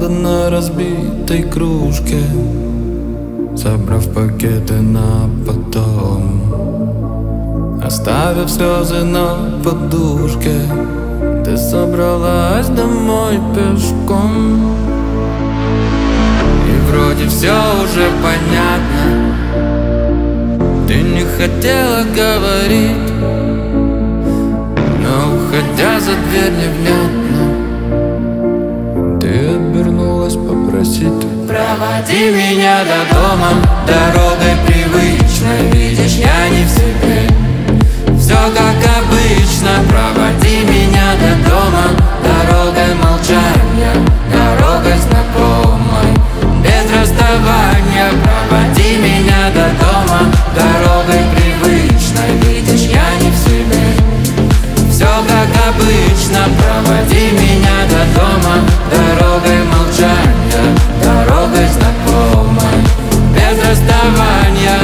Вода на разбитой кружке, собрав пакеты на потом, оставив слезы на подушке, ты собралась домой пешком. И вроде все уже понятно, ты не хотела говорить, но уходя за дверь невнятно, ты обернулась попросить: проводи меня до дома, дорогой привычной. Видишь, я не в себе, все как обычно. Проводи меня до дома, дорогой молчания, дорогой знакомой, без расставания. Проводи меня до дома, дорогой привычной. Видишь, я не в себе, все как обычно. Проводи меня до дома, дорогой молчания, дорогой знакомой, без расставания.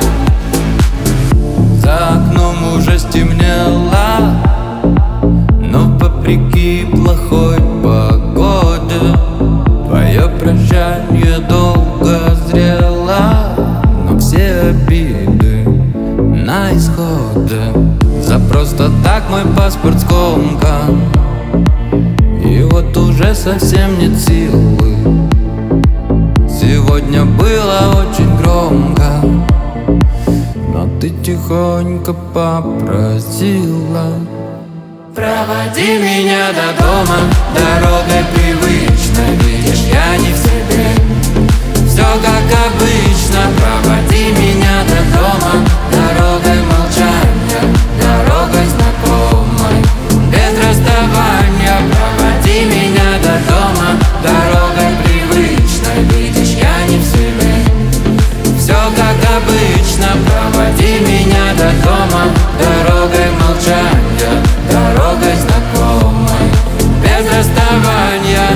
За окном уже стемнело, но вопреки плохой погоде твое прощание долго зрело. Но все обиды на исходе, за просто так мой паспорт скомкан, и вот уже совсем нет силы. Сегодня было очень громко, но ты тихонько попросила: проводи меня до дома, дорогой привычной. Видишь, я не в себе, все как обычно. Проводи меня до дома, дорогой молчания, дорогой знакомой, без расставания. Проводи меня до дома, дорогой привычной. Видишь, я не в себе, все как обычно. Проводи меня до дома, дорогой молчания, дорогой знакомой, без расставания.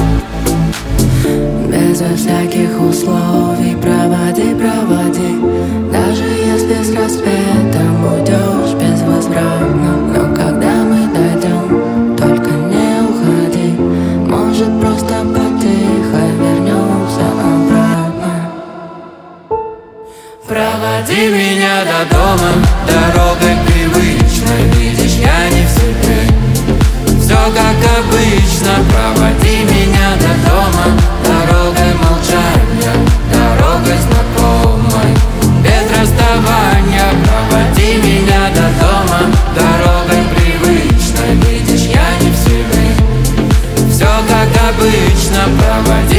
Безо всяких условий проводи, проводи. Даже если с рассветом уйдешь безвозвратно, но когда мы дойдем, только не уходи. Может, просто потихо вернемся обратно. Проводи меня до дома, дорогой привычной. Видишь, я не в себе, все как обычно. Проводи меня до дома, дорогой молчания, дорогой знакомой, без расставания. Проводи меня до дома, дорогой привычной. Видишь, я не в себе, все как обычно. Проводи